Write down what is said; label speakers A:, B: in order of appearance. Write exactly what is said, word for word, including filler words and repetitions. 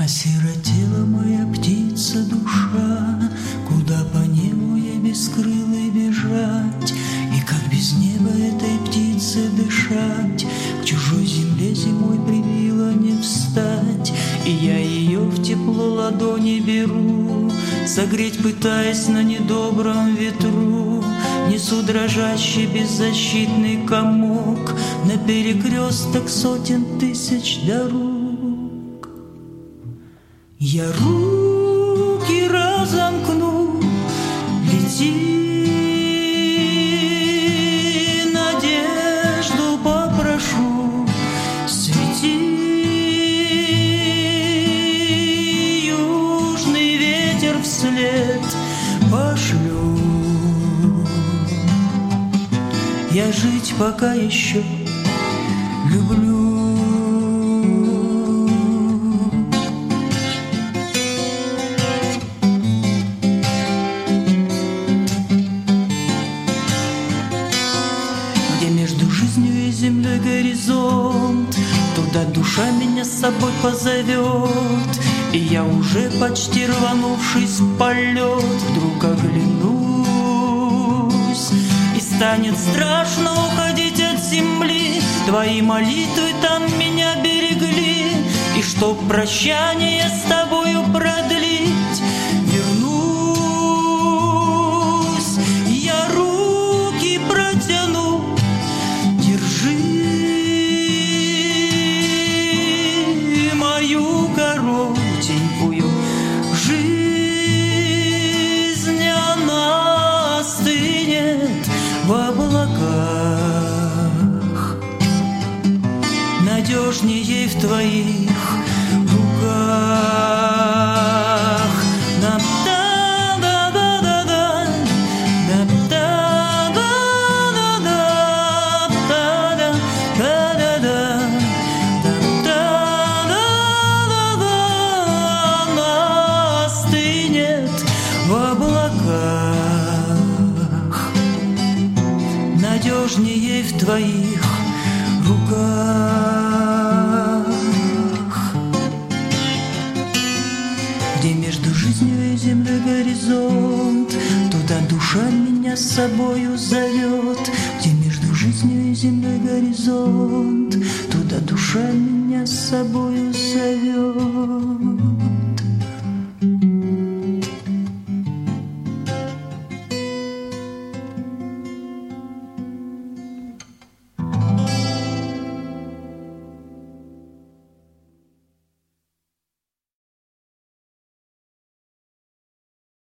A: Осиротела моя птица душа, куда по небу ей бескрылой бежать, и как без неба этой птице дышать. К чужой земле зимой прибила не встать, и я ее в тепло ладони беру, согреть пытаясь на недобром ветру. Несу дрожащий беззащитный комок на перекресток сотен тысяч дорог. Я руки разомкну, лети, надежду попрошу, свети, южный ветер вслед пошлю. Я жить пока еще люблю. Землей горизонт, туда душа меня с собой позовет, и я уже почти рванувшись в полет, вдруг оглянусь, и станет страшно уходить от земли. Твои молитвы там меня берегли, и чтоб прощание с тобою продлить, вернусь, я руки протяну. Коротенькую жизнь, она стынет в облаках, надежнее в твоих руках. В облаках, надежнее в твоих руках. Где между жизнью и землей горизонт, туда душа меня с собою зовет. Где между жизнью и землей горизонт, туда душа меня с собою зовет.